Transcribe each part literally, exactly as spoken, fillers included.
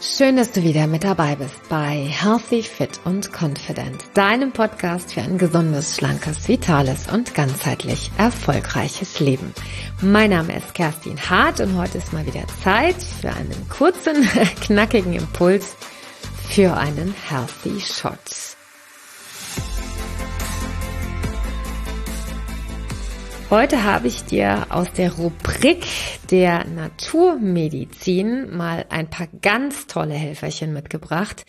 Schön, dass du wieder mit dabei bist bei Healthy, Fit und Confident, deinem Podcast für ein gesundes, schlankes, vitales und ganzheitlich erfolgreiches Leben. Mein Name ist Kerstin Hart und heute ist mal wieder Zeit für einen kurzen, knackigen Impuls für einen Healthy Shot. Heute habe ich dir aus der Rubrik der Naturmedizin mal ein paar ganz tolle Helferchen mitgebracht,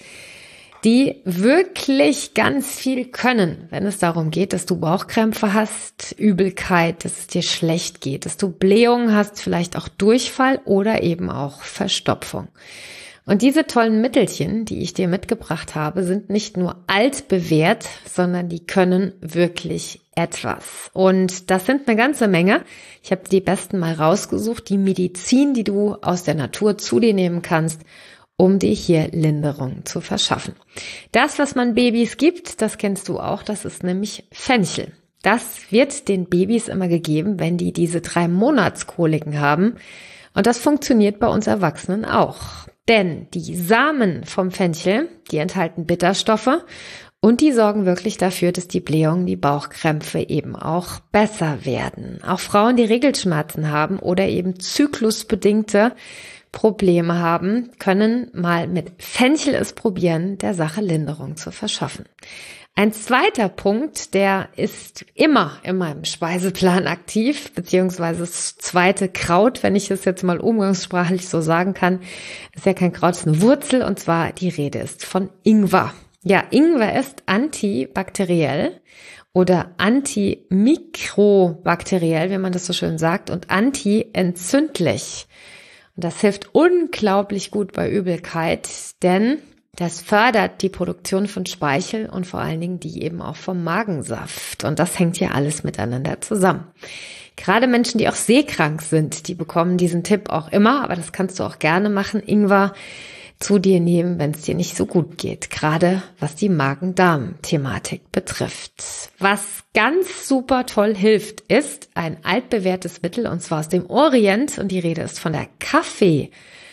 die wirklich ganz viel können, wenn es darum geht, dass du Bauchkrämpfe hast, Übelkeit, dass es dir schlecht geht, dass du Blähungen hast, vielleicht auch Durchfall oder eben auch Verstopfung. Und diese tollen Mittelchen, die ich dir mitgebracht habe, sind nicht nur altbewährt, sondern die können wirklich etwas. Und das sind eine ganze Menge. Ich habe die besten mal rausgesucht, die Medizin, die du aus der Natur zu dir nehmen kannst, um dir hier Linderung zu verschaffen. Das, was man Babys gibt, das kennst du auch, das ist nämlich Fenchel. Das wird den Babys immer gegeben, wenn die diese drei Monatskoliken haben. Und das funktioniert bei uns Erwachsenen auch. Denn die Samen vom Fenchel, die enthalten Bitterstoffe und die sorgen wirklich dafür, dass die Blähungen, die Bauchkrämpfe eben auch besser werden. Auch Frauen, die Regelschmerzen haben oder eben zyklusbedingte Probleme haben, können mal mit Fenchel es probieren, der Sache Linderung zu verschaffen. Ein zweiter Punkt, der ist immer in meinem Speiseplan aktiv, beziehungsweise das zweite Kraut, wenn ich es jetzt mal umgangssprachlich so sagen kann, ist ja kein Kraut, es ist eine Wurzel, und zwar die Rede ist von Ingwer. Ja, Ingwer ist antibakteriell oder antimikrobakteriell, wie man das so schön sagt, und antientzündlich. Und das hilft unglaublich gut bei Übelkeit, denn das fördert die Produktion von Speichel und vor allen Dingen die eben auch vom Magensaft. Und das hängt ja alles miteinander zusammen. Gerade Menschen, die auch seekrank sind, die bekommen diesen Tipp auch immer, aber das kannst du auch gerne machen, Ingwer zu dir nehmen, wenn es dir nicht so gut geht, gerade was die Magen-Darm-Thematik betrifft. Was ganz super toll hilft, ist ein altbewährtes Mittel, und zwar aus dem Orient, und die Rede ist von der Kaffeekohle.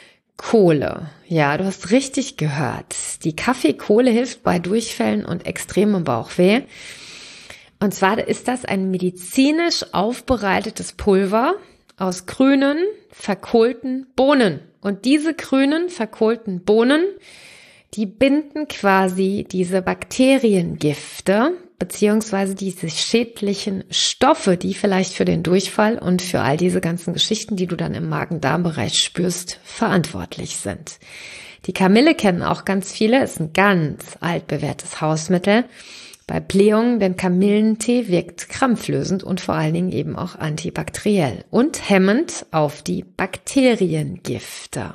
Ja, du hast richtig gehört. Die Kaffeekohle hilft bei Durchfällen und extremem Bauchweh. Und zwar ist das ein medizinisch aufbereitetes Pulver aus grünen, verkohlten Bohnen. Und diese grünen, verkohlten Bohnen, die binden quasi diese Bakteriengifte beziehungsweise diese schädlichen Stoffe, die vielleicht für den Durchfall und für all diese ganzen Geschichten, die du dann im Magen-Darm-Bereich spürst, verantwortlich sind. Die Kamille kennen auch ganz viele, ist ein ganz altbewährtes Hausmittel bei Blähungen, denn Kamillentee wirkt krampflösend und vor allen Dingen eben auch antibakteriell und hemmend auf die Bakteriengifte.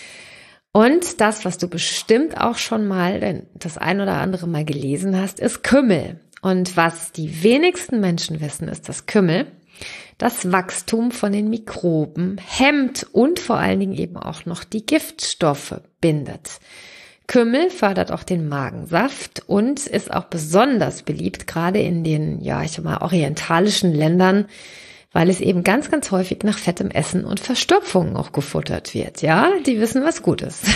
Und das, was du bestimmt auch schon mal das ein oder andere Mal gelesen hast, ist Kümmel. Und was die wenigsten Menschen wissen, ist, dass Kümmel das Wachstum von den Mikroben hemmt und vor allen Dingen eben auch noch die Giftstoffe bindet. Kümmel fördert auch den Magensaft und ist auch besonders beliebt, gerade in den, ja, ich sag mal, orientalischen Ländern, weil es eben ganz, ganz häufig nach fettem Essen und Verstopfung auch gefuttert wird. Ja, die wissen, was gut ist.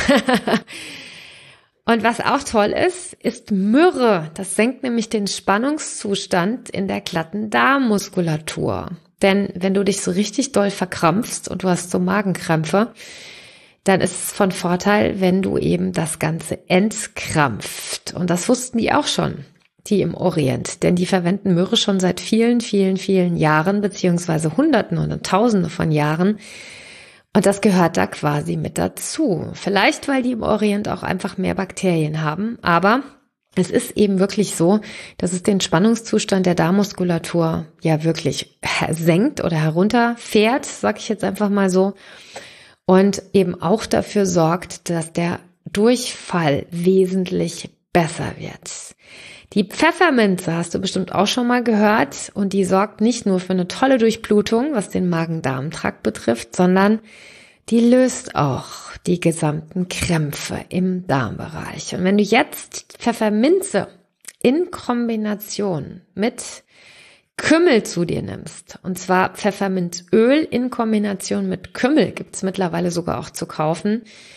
Und was auch toll ist, ist Myrrhe. Das senkt nämlich den Spannungszustand in der glatten Darmmuskulatur. Denn wenn du dich so richtig doll verkrampfst und du hast so Magenkrämpfe, dann ist es von Vorteil, wenn du eben das Ganze entkrampft. Und das wussten die auch schon, die im Orient. Denn die verwenden Myrrhe schon seit vielen, vielen, vielen Jahren, beziehungsweise Hunderten und Tausende von Jahren. Und das gehört da quasi mit dazu. Vielleicht, weil die im Orient auch einfach mehr Bakterien haben. Aber es ist eben wirklich so, dass es den Spannungszustand der Darmmuskulatur ja wirklich senkt oder herunterfährt, sag ich jetzt einfach mal so. Und eben auch dafür sorgt, dass der Durchfall wesentlich besser wird. Die Pfefferminze hast du bestimmt auch schon mal gehört, und die sorgt nicht nur für eine tolle Durchblutung, was den Magen-Darm-Trakt betrifft, sondern die löst auch die gesamten Krämpfe im Darmbereich. Und wenn du jetzt Pfefferminze in Kombination mit Kümmel zu dir nimmst, und zwar Pfefferminzöl in Kombination mit Kümmel, gibt's mittlerweile sogar auch zu kaufen,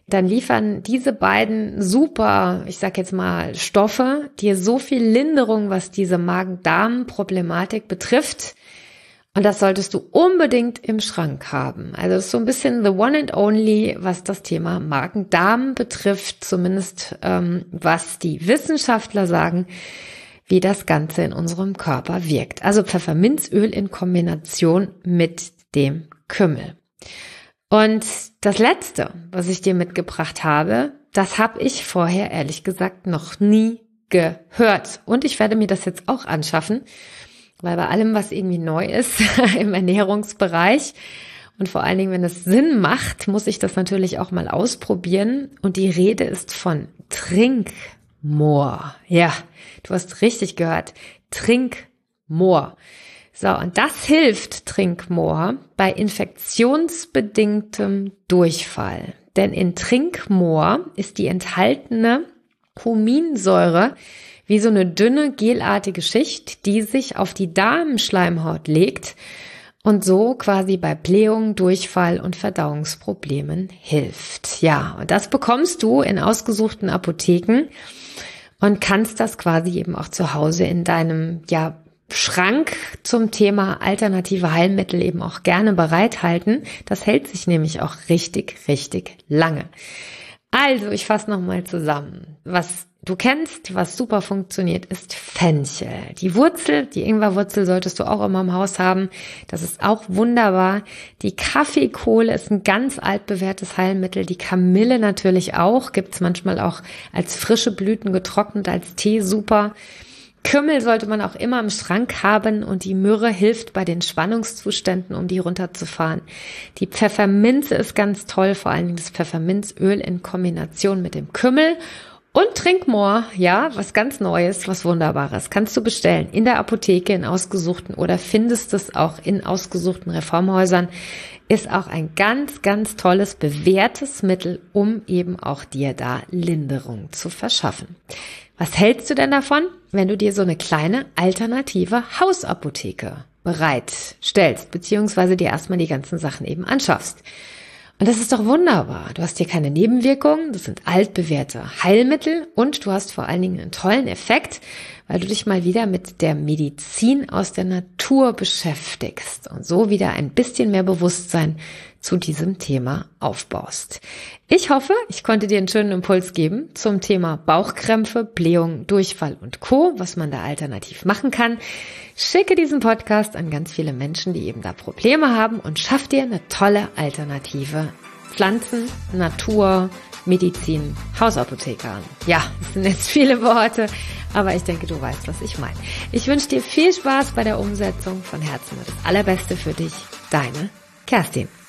dann liefern diese beiden super, ich sag jetzt mal, Stoffe dir so viel Linderung, was diese Magen-Darm-Problematik betrifft. Und das solltest du unbedingt im Schrank haben. Also das ist so ein bisschen the one and only, was das Thema Magen-Darm betrifft, zumindest ähm, was die Wissenschaftler sagen, wie das Ganze in unserem Körper wirkt. Also Pfefferminzöl in Kombination mit dem Kümmel. Und das Letzte, was ich dir mitgebracht habe, das habe ich vorher ehrlich gesagt noch nie gehört. Und ich werde mir das jetzt auch anschaffen, weil bei allem, was irgendwie neu ist im Ernährungsbereich und vor allen Dingen, wenn es Sinn macht, muss ich das natürlich auch mal ausprobieren. Und die Rede ist von Trinkmoor. Ja, du hast richtig gehört. Trinkmoor. So, und das hilft Trinkmoor bei infektionsbedingtem Durchfall. Denn in Trinkmoor ist die enthaltene Huminsäure wie so eine dünne, gelartige Schicht, die sich auf die Darmschleimhaut legt und so quasi bei Blähungen, Durchfall und Verdauungsproblemen hilft. Ja, und das bekommst du in ausgesuchten Apotheken und kannst das quasi eben auch zu Hause in deinem, ja, Schrank zum Thema alternative Heilmittel eben auch gerne bereithalten. Das hält sich nämlich auch richtig, richtig lange. Also, ich fasse nochmal zusammen. Was du kennst, was super funktioniert, ist Fenchel. Die Wurzel, die Ingwerwurzel solltest du auch immer im Haus haben. Das ist auch wunderbar. Die Kaffeekohle ist ein ganz altbewährtes Heilmittel. Die Kamille natürlich auch. Gibt's manchmal auch als frische Blüten getrocknet, als Tee super. Kümmel sollte man auch immer im Schrank haben und die Myrrhe hilft bei den Spannungszuständen, um die runterzufahren. Die Pfefferminze ist ganz toll, vor allen Dingen das Pfefferminzöl in Kombination mit dem Kümmel. Und Trinkmoor, ja, was ganz Neues, was Wunderbares. Kannst du bestellen in der Apotheke, in ausgesuchten oder findest es auch in ausgesuchten Reformhäusern. Ist auch ein ganz, ganz tolles, bewährtes Mittel, um eben auch dir da Linderung zu verschaffen. Was hältst du denn davon, wenn du dir so eine kleine alternative Hausapotheke bereitstellst, beziehungsweise dir erstmal die ganzen Sachen eben anschaffst? Und das ist doch wunderbar. Du hast hier keine Nebenwirkungen, das sind altbewährte Heilmittel und du hast vor allen Dingen einen tollen Effekt, weil du dich mal wieder mit der Medizin aus der Natur beschäftigst und so wieder ein bisschen mehr Bewusstsein zu diesem Thema aufbaust. Ich hoffe, ich konnte dir einen schönen Impuls geben zum Thema Bauchkrämpfe, Blähung, Durchfall und Co., was man da alternativ machen kann. Schicke diesen Podcast an ganz viele Menschen, die eben da Probleme haben und schaff dir eine tolle alternative Pflanzen, Natur, Medizin, Hausapotheke an. Ja, das sind jetzt viele Worte, aber ich denke, du weißt, was ich meine. Ich wünsche dir viel Spaß bei der Umsetzung. Von Herzen das Allerbeste für dich. Deine Kerstin.